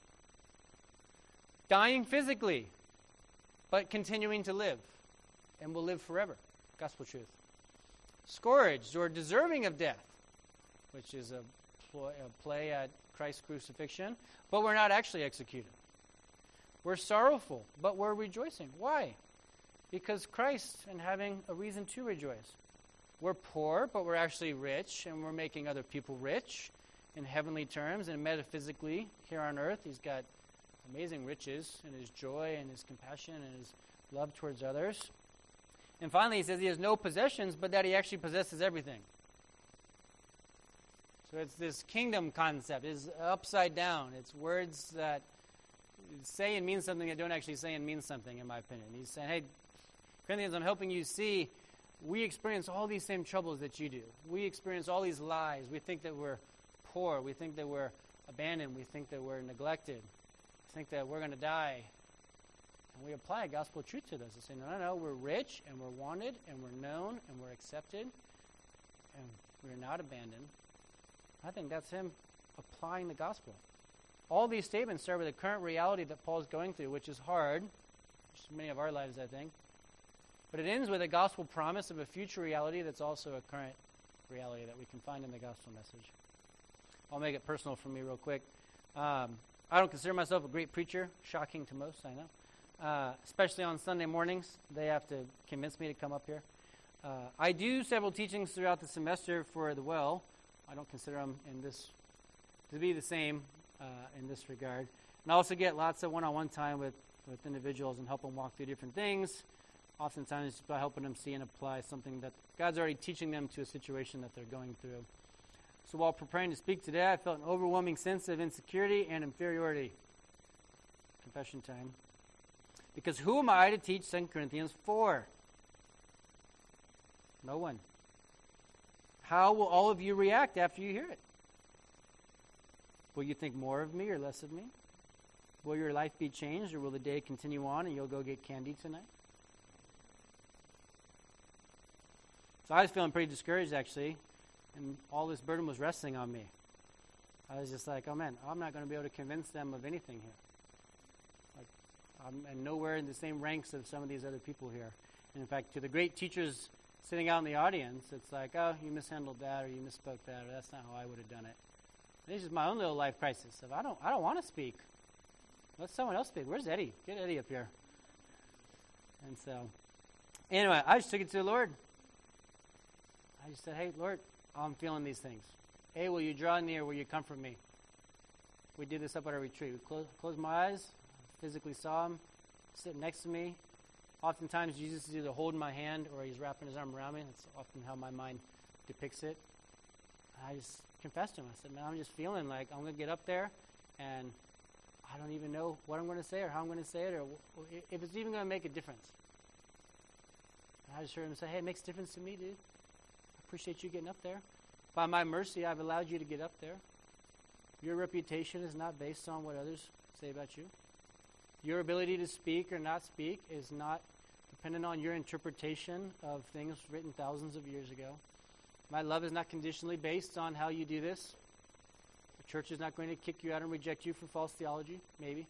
Dying physically, but continuing to live, and will live forever. Gospel truth. Scourged or deserving of death, which is a play at Christ's crucifixion, but we're not actually executed. We're sorrowful, but we're rejoicing. Why? Because Christ, and having a reason to rejoice. We're poor, but we're actually rich, and we're making other people rich in heavenly terms and metaphysically here on earth. He's got amazing riches in his joy and his compassion and his love towards others. And finally, he says he has no possessions, but that he actually possesses everything. So it's this kingdom concept. It's upside down. It's words that say and mean something that don't actually say and mean something, in my opinion. He's saying, hey, Corinthians, I'm helping you see we experience all these same troubles that you do. We experience all these lies. We think that we're poor. We think that we're abandoned. We think that we're neglected. We think that we're going to die. And we apply a gospel truth to this and say, no, we're rich, and we're wanted, and we're known, and we're accepted, and we're not abandoned. I think that's him applying the gospel. All these statements start with the current reality that Paul's going through, which is hard, which is many of our lives, I think. But it ends with a gospel promise of a future reality that's also a current reality that we can find in the gospel message. I'll make it personal for me real quick. I don't consider myself a great preacher, shocking to most, I know. Especially on Sunday mornings, they have to convince me to come up here. I do several teachings throughout the semester for the Well. I don't consider them to be the same in this regard. And I also get lots of one-on-one time with individuals and help them walk through different things, oftentimes by helping them see and apply something that God's already teaching them to a situation that they're going through. So while preparing to speak today, I felt an overwhelming sense of insecurity and inferiority. Confession time. Because who am I to teach 2 Corinthians 4? No one. How will all of you react after you hear it? Will you think more of me or less of me? Will your life be changed, or will the day continue on and you'll go get candy tonight? So I was feeling pretty discouraged, actually, and all this burden was resting on me. I was just like, oh man, I'm not going to be able to convince them of anything here. Like, I'm nowhere in the same ranks of some of these other people here. And in fact, to the great teachers sitting out in the audience, it's like, oh, you mishandled that, or you misspoke that, or that's not how I would have done it. And this is my own little life crisis of I don't want to speak. Let someone else speak. Where's Eddie? Get Eddie up here. And so, anyway, I just took it to the Lord. I just said, hey, Lord, I'm feeling these things. Hey, will you draw near? Will you comfort me? We did this up at our retreat. We closed my eyes, physically saw him sitting next to me. Oftentimes, Jesus is either holding my hand or he's wrapping his arm around me. That's often how my mind depicts it. I just confessed to him. I said, man, I'm just feeling like I'm going to get up there and I don't even know what I'm going to say or how I'm going to say it or if it's even going to make a difference. And I just heard him say, hey, it makes a difference to me, dude. I appreciate you getting up there. By my mercy, I've allowed you to get up there. Your reputation is not based on what others say about you. Your ability to speak or not speak is not dependent on your interpretation of things written thousands of years ago. My love is not conditionally based on how you do this. The church is not going to kick you out and reject you for false theology, maybe.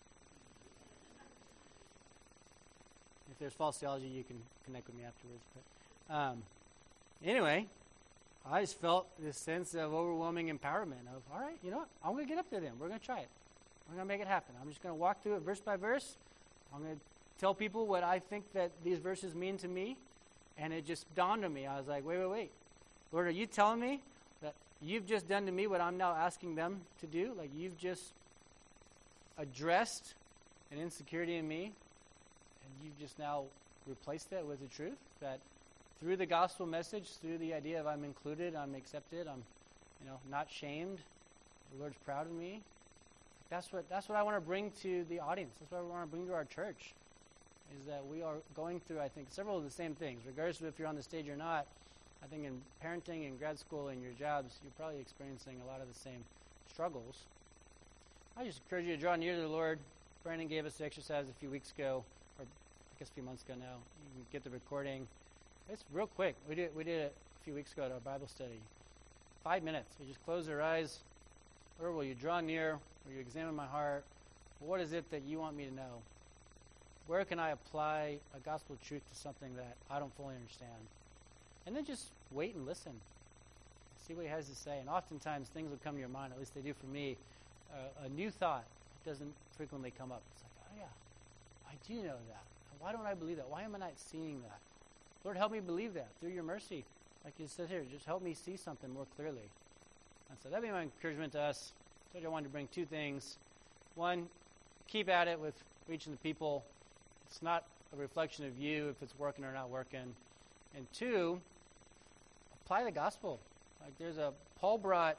If there's false theology, you can connect with me afterwards. But anyway, I just felt this sense of overwhelming empowerment of, all right, you know what? I'm going to get up there then. We're going to try it. We're going to make it happen. I'm just going to walk through it verse by verse. I'm going to tell people what I think that these verses mean to me. And it just dawned on me. I was like, wait. Lord, are you telling me that you've just done to me what I'm now asking them to do? Like you've just addressed an insecurity in me, and you've just now replaced it with the truth that through the gospel message, through the idea of I'm included, I'm accepted, I'm not shamed, the Lord's proud of me. That's what I want to bring to the audience. That's what we want to bring to our church, is that we are going through, I think, several of the same things, regardless of if you're on the stage or not. I think in parenting and grad school and your jobs, you're probably experiencing a lot of the same struggles. I just encourage you to draw near to the Lord. Brandon gave us the exercise a few weeks ago, or I guess a few months ago now. You can get the recording. It's real quick. We did it a few weeks ago at our Bible study. 5 minutes. We just close our eyes. Lord, will you draw near? Will you examine my heart? What is it that you want me to know? Where can I apply a gospel truth to something that I don't fully understand? And then just wait and listen. See what he has to say. And oftentimes things will come to your mind, at least they do for me. A new thought doesn't frequently come up. It's like, oh yeah, I do know that. Why don't I believe that? Why am I not seeing that? Lord, help me believe that through your mercy. Like you said here, just help me see something more clearly. And so that'd be my encouragement to us. So I wanted to bring two things. One, keep at it with reaching the people. It's not a reflection of you if it's working or not working. And two, apply the gospel. Like Paul brought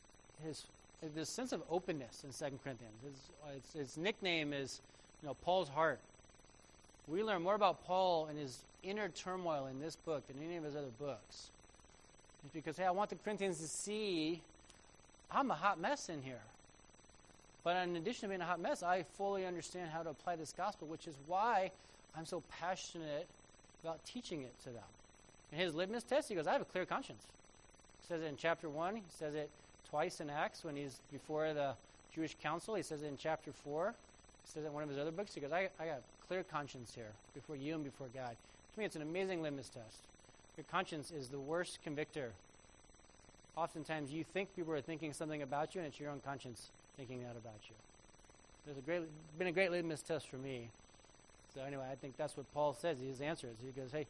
this sense of openness in 2 Corinthians. His nickname is, Paul's heart. We learn more about Paul and his inner turmoil in this book than any of his other books. It's because, I want the Corinthians to see I'm a hot mess in here. But in addition to being a hot mess, I fully understand how to apply this gospel, which is why I'm so passionate about teaching it to them. In his litmus test, he goes, I have a clear conscience. He says it in chapter 1. He says it twice in Acts when he's before the Jewish council. He says it in chapter 4. He says it in one of his other books. He goes, I got a clear conscience here before you and before God. To me, it's an amazing litmus test. Your conscience is the worst convictor. Oftentimes, you think people are thinking something about you, and it's your own conscience thinking that about you. been a great litmus test for me. So anyway, I think that's what Paul says. His answer is, he goes, hey,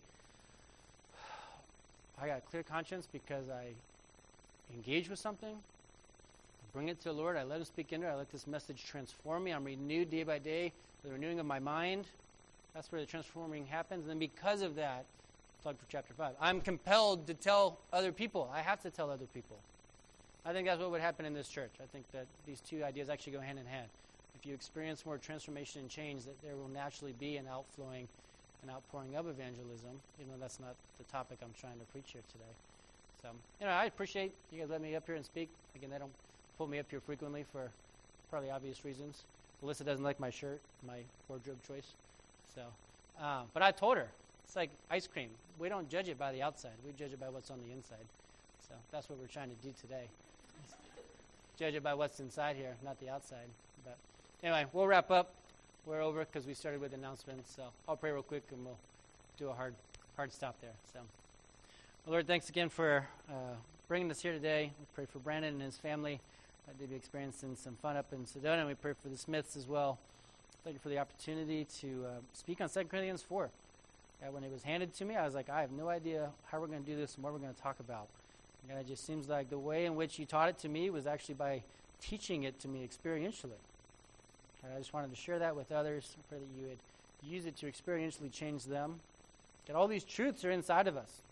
I got a clear conscience because I engage with something, I bring it to the Lord, I let him speak into it, I let this message transform me, I'm renewed day by day with the renewing of my mind. That's where the transforming happens. And then because of that, plug for chapter 5, I'm compelled to tell other people. I have to tell other people. I think that's what would happen in this church. I think that these two ideas actually go hand in hand. If you experience more transformation and change, that there will naturally be an outflowing, an outpouring of evangelism, even though that's not the topic I'm trying to preach here today. So, I appreciate you guys letting me up here and speak. Again, they don't pull me up here frequently for probably obvious reasons. Alyssa doesn't like my shirt, my wardrobe choice. So, but I told her, it's like ice cream. We don't judge it by the outside. We judge it by what's on the inside. So that's what we're trying to do today. Judge it by what's inside here, not the outside. But anyway, we'll wrap up. We're over because we started with announcements. So I'll pray real quick and we'll do a hard stop there. So, well, Lord, thanks again for bringing us here today. We pray for Brandon and his family. They'll be experiencing some fun up in Sedona, and we pray for the Smiths as well. Thank you for the opportunity to speak on 2 Corinthians 4. When it was handed to me, I was like, I have no idea how we're going to do this and what we're going to talk about. And it just seems like the way in which you taught it to me was actually by teaching it to me experientially. And I just wanted to share that with others. I pray that you would use it to experientially change them. That all these truths are inside of us.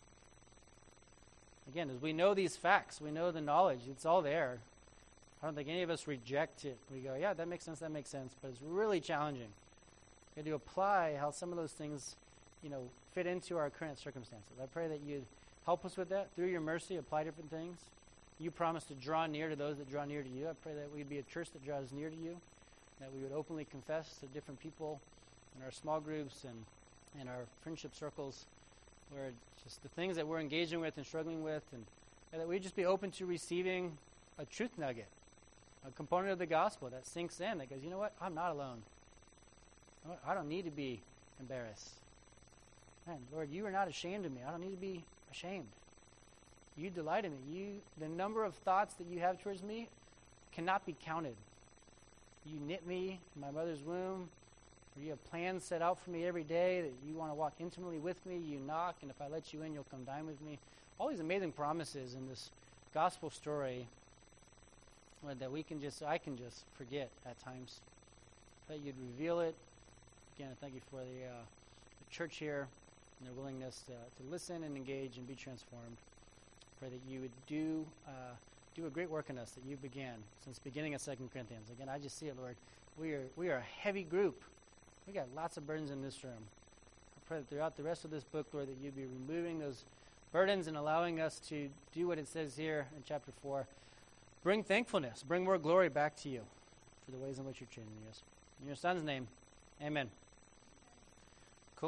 Again, as we know these facts, we know the knowledge, it's all there. I don't think any of us reject it. We go, yeah, that makes sense, but it's really challenging. We have to apply how some of those things, fit into our current circumstances. I pray that you'd help us with that. Through your mercy, apply different things. You promise to draw near to those that draw near to you. I pray that we'd be a church that draws near to you, that we would openly confess to different people in our small groups and in our friendship circles, where just the things that we're engaging with and struggling with, and that we'd just be open to receiving a truth nugget, a component of the gospel that sinks in, that goes, you know what, I'm not alone. I don't need to be embarrassed. Man, Lord, you are not ashamed of me. I don't need to be ashamed. You delight in me. The number of thoughts that you have towards me cannot be counted. You knit me in my mother's womb. You have plans set out for me every day, that you want to walk intimately with me. You knock, and if I let you in, you'll come dine with me. All these amazing promises in this gospel story that I can just forget at times. That you'd reveal it. Again, I thank you for the church here and their willingness to listen and engage and be transformed. Pray that you would do a great work in us that you began since the beginning of 2 Corinthians. Again, I just see it, Lord. We are a heavy group. We got lots of burdens in this room. I pray that throughout the rest of this book, Lord, that you'd be removing those burdens and allowing us to do what it says here in chapter 4. Bring thankfulness. Bring more glory back to you for the ways in which you're changing us. In your Son's name, amen.